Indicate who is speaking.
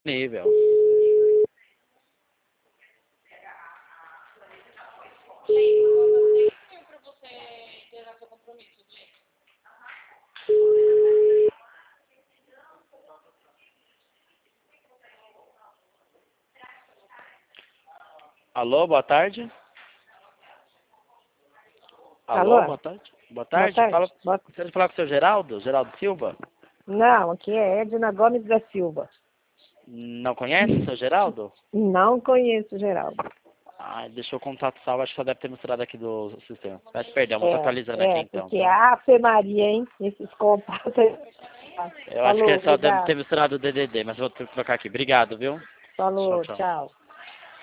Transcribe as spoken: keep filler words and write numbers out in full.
Speaker 1: nível. Alô, boa tarde. Alô,
Speaker 2: Alô?
Speaker 1: boa tarde. Boa
Speaker 2: Boa
Speaker 1: tarde.
Speaker 2: tarde.
Speaker 1: Fala,
Speaker 2: Boa-
Speaker 1: você falar com o seu Geraldo? Geraldo Silva?
Speaker 2: Não, aqui é Edna Gomes da Silva.
Speaker 1: Não conhece o seu Geraldo?
Speaker 2: Não conheço o Geraldo.
Speaker 1: Ah, deixou o contato salvo, acho que só deve ter misturado aqui do sistema. Peço perdão, vou
Speaker 2: É,
Speaker 1: estar atualizando aqui
Speaker 2: é,
Speaker 1: então,
Speaker 2: porque
Speaker 1: tá?
Speaker 2: a Ave Maria, hein? Esses contatos.
Speaker 1: Eu acho que
Speaker 2: Falou,
Speaker 1: ele só deve ter
Speaker 2: obrigado.
Speaker 1: misturado o D D D, mas vou trocar aqui. Obrigado, viu? Tchau,
Speaker 2: Falou,
Speaker 1: tchau.
Speaker 2: tchau.